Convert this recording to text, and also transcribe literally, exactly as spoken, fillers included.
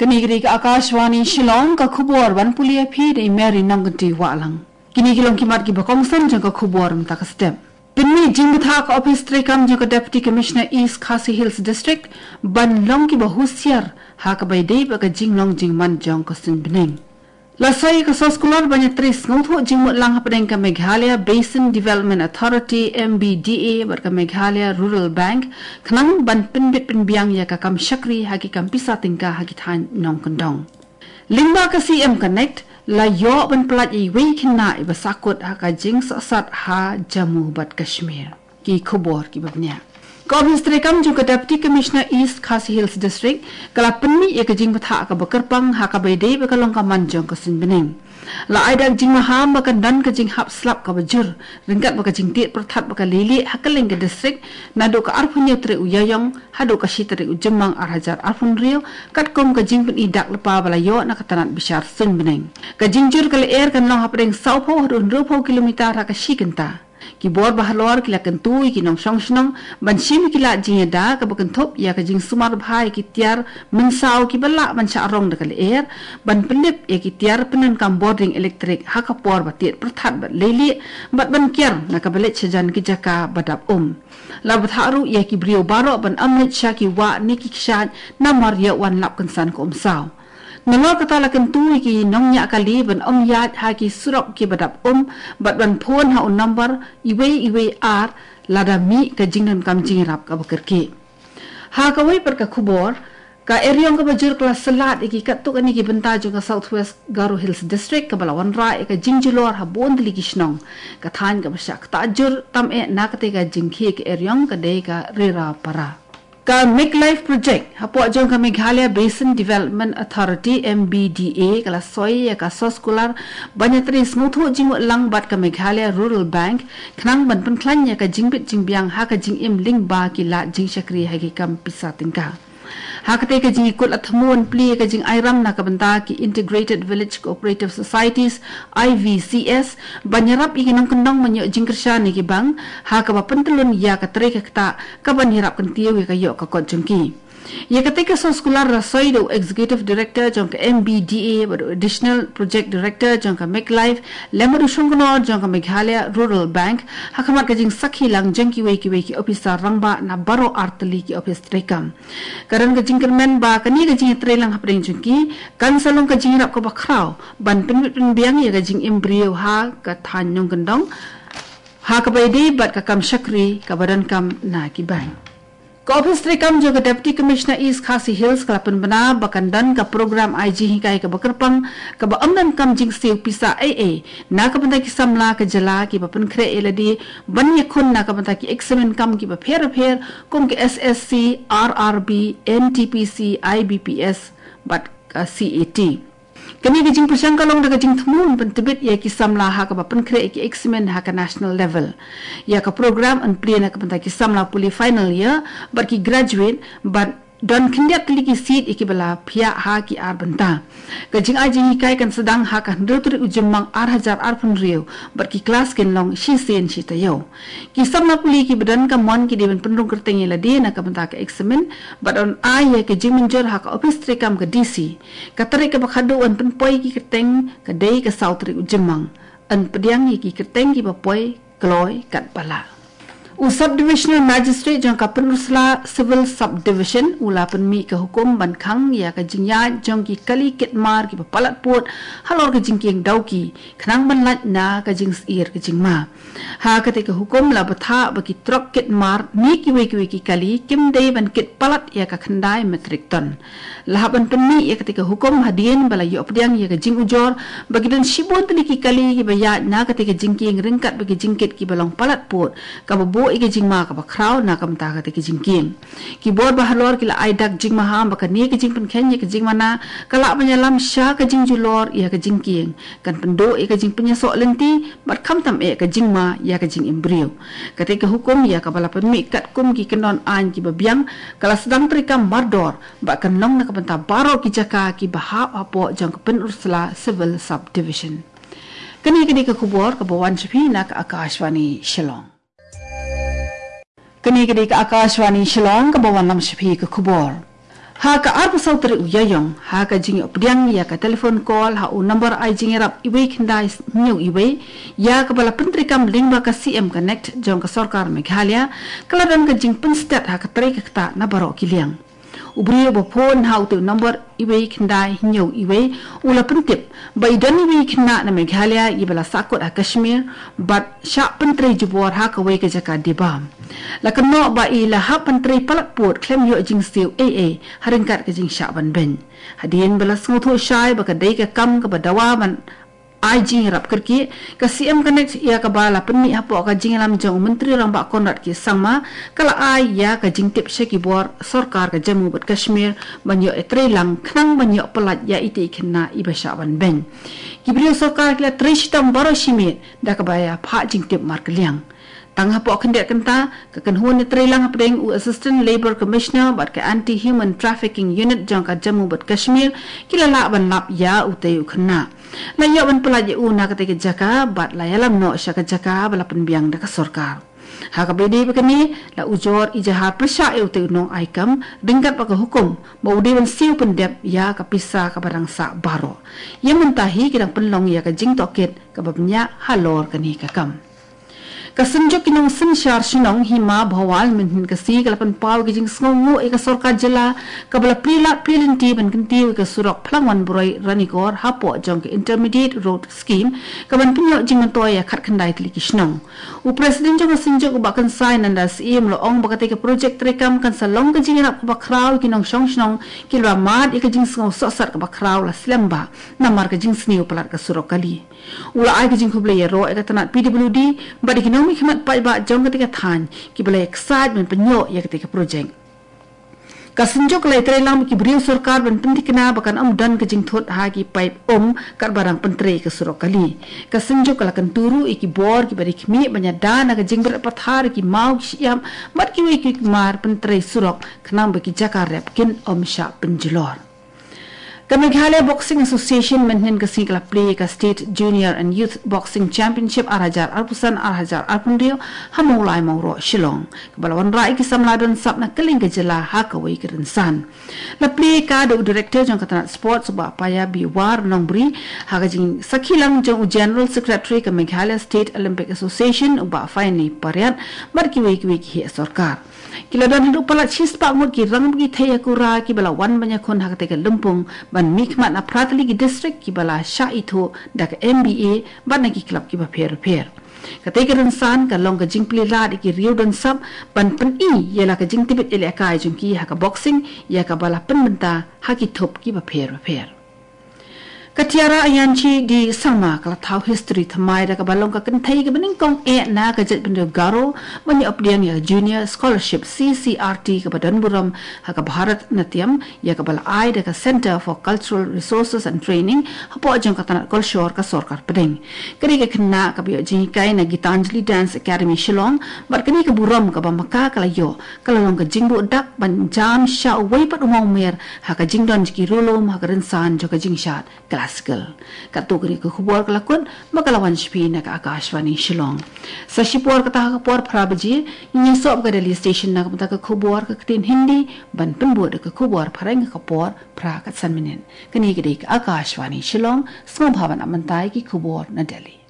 Kanigri ka Akashwani Shillong ka khubor ban pulia phi de Mary Nongati walang. Kini kilong kimat ki bakong san jang ka khubor mta ka step. Pinmi jingtha ka office trekam jang ka Deputy Commissioner East Khasi Hills District ban long ki bahusiar ha ka bai dei ba ka jinglong jingman jang ka sin bening. Lasai ka soskular banyak tris ngutho jingmut lang hapdeng ka Meghalaya Basin Development Authority M B D A ber ka Meghalaya Rural Bank khnang ban pinbit pinbiang ya ka kam shakri hagi kam pisa tingka hagi than nong kondong. Lingba ka C M Connect la yo ban plat i wei khinna i basakut ha ka jing sat ha Jammu bat Kashmir ki khobor ki babnya. Office trekam juga Deputy Commissioner East Khasi Hills District kala penmi ya ka jing batha ka bakerpang ha ka baidei ba ka long ka manjong ka sin bening. La aidak jing maham ba ka dan ka jing hap slap ka bajur ringkat ba ka jing tit perthat ba ka lili ha ka leng ka district na do ka arphunyo tre uyayong ha do ka shitre ujemang arhajar arphun rio kat kom ka jing pen idak lepa bala yo na ka tanat bishar sin bening. Ka jing jur kala air kan long hapdeng saupo run rupo kilometer ha ka shikenta. Ki bor bahalor kila kentui ki nong song snong ban sim kila jing da ka bakan thop ya ka jing sumar bhai ki tiar mensau ki bala ban cha rong da kal air ban pelip ya ki tiar penan kam boarding electric ha ka por batit perthat bat leli bat ban kiar na ka belet chajan ki jaka badap um la batharu ya ki brio baro ban amit sha ki wa ni ki kshat namar ya wan lap kansan ko umsau. Nangol kata la kentui ki nongnya kali ban om yat ha ki surok ki badap um bat ban phone ha un number iwe iwe ar lada mi ka jingnan kam jing rap ka bakerki ha ka wei per ka khubor ka eryong ka bajur kelas selat iki katuk ani ki benta jo ka Southwest Garo Hills District ka balawan ra ka jingjulor ha bondli ki snong ka than ka basak tajur tam e na ka te ka jingkhi ka eryong ka dei ka rira para ka Make Life Project hapo jong ka Meghalaya Basin Development Authority M B D A kala soi ya ka soskular banyak tris ngutho jing lang bat ka Meghalaya Rural Bank khnang ban pen khlan ya ka jingbit jingbiang ha ka jing im ling ba ki la jing shakri ha ki kam pisa tingka ha ka te ka jing kul athmun pli ka jing airam na ka banta ki Integrated Village Cooperative Societies I V C S banyarap ikinong kendong manyo jing kersha ni ki bang ha ka ba pentelun ya ka tre ka ta ka banirap kan tiyo ka yo ka kot jengki ya ketika soskular rasoi do Executive Director jong ka M B D A bado Additional Project Director jong ka Make Life lemadu shungno jong ka Meghalaya Rural Bank hakamat ka jing sakhi lang jengki wei ki wei ki officer rangba na baro artli ki office trekam karan ka jing kermen ba kani ka jing tre lang hapring jengki kan salong ka jing rap ko bakrau ban penbit penbiang ya ka jing embryo ha ka than nyong kendong ha ka baidi bat ka kam shakri ka badan kam na ki bang. Ka office trekam juga Deputy Commissioner East Khasi Hills kalapan bena bakandan ka program I G hikai ka bakerpang ka ba amnan kam jing siu pisa A A na ka banta ki samla ka jala ki papan kre eladi ban yakun na ka banta ki examen kam ki ba pher pher kum ki S S C R R B N T P C I B P S bat ka C A T kami ka jing persang kalong daga jing thamun pentebit ya ki samla ha ka bapan kre ki examen ha ka national level ya ka program an plan ka banta ki samla puli final year bar ki graduate but don kindiat liki seat iki bala phia ha ki ar banta ka jing aji hikai kan sedang ha kan rutri ujemang ar hajar ar pun riu bar ki class ken long shi sen shi tayo ki samla puli ki badan ka mon ki deven pendung kerteng la de na ka banta ka examen but on ai ya ka jing menjor ha ka office trekam ka D C ka tare ka bakhadu an pen poi ki kerteng ka dei ka sautri ujemang an pediang ki kerteng ki ba poi kloi kat bala U Subdivisional Magistrate jang ka Penursla Civil Subdivision ula penmi ka hukum ban khang ya ka jingya jang ki kali kitmar ki palat pot halor ka jingking dauki khnang ban lat na ka jing ir ka jingma ha ka te ka hukum la batha ba ki trok kitmar ni ki we ki ki kali kim dei ban kit palat ya ka khandai metric ton la ban penmi ya ka te ka hukum hadien bala yo pdiang ya ka jing ujor bagi dan shibon tli ki kali ki ba ya na ka te ka jingking ringkat bagi jingkit ki balong palat pot ka bo ike jingma ka ba kraw na kam ta ka te ki jingking ki bor ba halor ki la aidak jingma ha ba ka ni ki jing pen khen ye ki jingma na kala panyalam sha ka jing julor ya ka jingking kan pendo e ka jing punya sok lenti bat kham tam e ka jingma ya ka jing embryo ka te ka hukum ya ka bala penmi kat kum ki kenon an ki ba biang kala sedang trika mardor ba kan long na ka penta baro ki jaka ki ba ha apo jang ka Penursla Civil Subdivision kani kini ka kubor ka bawan chipi na ka Akashwani Shillong kini kini ka Akashwani Shillong ka bawan lam shipi ka kubor ha ka ar pasau teri uyayong ha ka jing opdiang ya ka telefon call ha u number ai jing rap iwe kindai new iwe ya ka bala pentri kam lingba ka C M connect jong ka sarkar Meghalaya kaladan ka jing penstat ha ka teri ka ta na baro kiliang ubri bo phone ha u number iwe kindai new iwe ula pentip bai dan iwe kinna na Meghalaya ibala sakot ha Kashmir but sha pentri jubor ha ka we ka jaka dibam lakano ba ila ha pentri palak put klem yo jing siu a a haringkat ke jing sha ban ben hadien bala smutho shai ba ka dei ka kam ka badawa man ai jing rap kerki ka C M connect ya ka bala penni hapo ka jing lam jong menteri rang ba konrat ki sangma kala ai ya ka jing tip sheki bor sarkar ka Jammu bat Kashmir banyo etre lang khnang banyo pelat ya ite khinna ibasha ban ben kibrio sarkar kila trishtam baro shimit da ka baya pha jing tip mar kliang tangha po khendet kenta ka kanhun ni trelang apdeng u assistant labor commissioner bat ka anti human trafficking unit jong ka Jammu bat Kashmir kila la ban lap ya utei u khna la ya ban pelaje u na ka te jaka bat la yalam no sha ka jaka bala penbiang da ka sarkar ha ka bedi bekani la ujor ijahat persya e utei nong aikam dingkat pa ka hukum ba udi ban siu pendep ya ka pisa ka barang sa baro yang mentahi kidang penlong ya ka jing toket ka babnya halor kani ka kam kasenjok kinong sensyar sinong hima bhawal min kasi kalapan paw gijing sngongu eka sarkar jela kabla prila prilinti ban kinti ka surok plangwan buroi ranikor hapo jong ke intermediate road scheme kaban pinyo jing toy ya khat khandai tli kisnong u president jong senjok ba kan sign and as em lo ong bakate ke project rekam kan salong ka jing rap ba kraw kinong shong snong kilwa mad eka jing sngo so sar ka ba kraw la slamba namar ka jing sniu palat ka surok kali ula ai ka jing khuble ya ro eka tanat P W D ba de mi khmat pai ba jong ketika than ki bela excitement penyo ya ketika projek kasenjok lai trelang ki brio sarkar ban pentik na bakan am dan ke jing thot ha ki pai om kar barang pentre ke surok kali kasenjok kala kan turu iki bor ki bari khmi banya dana ke jing ber pathar ki mau siam mat ki wi ki mar pentre surok khnam ba ki jakar rep kin om sha penjlor The Meghalaya Boxing Association maintain ka singla play ka State Junior and Youth Boxing Championship Arhajar Arpusan Arhajar Arpundio hamulai mauro Shillong kabalawan rai ki samladon sap na keling ka jela ha ka wei kerensan la play ka do director jong katanat sports ba paya biwar nongbri ha ka jing sakhilang jong general secretary ka Meghalaya State Olympic Association ba finally pariat mar ki wei ki wei ki sarkar kila dan hidup pala chis pak mur ki rang gi thaya kura ki bala wan banya khon ha ka te ka lumpung ban mikmat na pratali ki district ki bala sha itho da ka M B A ban na ki club ki ba pher pher ka te ka ransan ka long ka jing pli la ki riu dan sab ban pen i yela ka jing tibet ele kai jung ki ha ka boxing ya ka bala pen benta ha ki thop ki ba pher pher Katiara ayanchi di sama kala tahu history thamai da ka balong ka kenthai ka bening kong e na ka jet bendo garo mani opdian ya junior scholarship C C R T ka badan buram ha ka Bharat Natyam ya ka bala ai da ka Center for Cultural Resources and Training hapo jong ka tanat kolshor ka sarkar pedeng kari ka khenna ka bio jing kai na Gitanjali Dance Academy Shillong bar kani ka buram ka bamaka kala yo kala long ka jingbu dak ban jam sha wei pat umau mer ha ka jingdon ki rolom ha ka rensan jo ka jingshat classical katukri ko khubor kalakun makalawan shpi na ka Akashwani Shillong sa shipor ka ta ka por phrabaji nya sob ka Delhi station na ka ka khubor ka tin Hindi ban penbu ka khubor pharang ka por phra ka sanminen kani ka Akashwani Shillong som bhavan amantai ki khubor na Delhi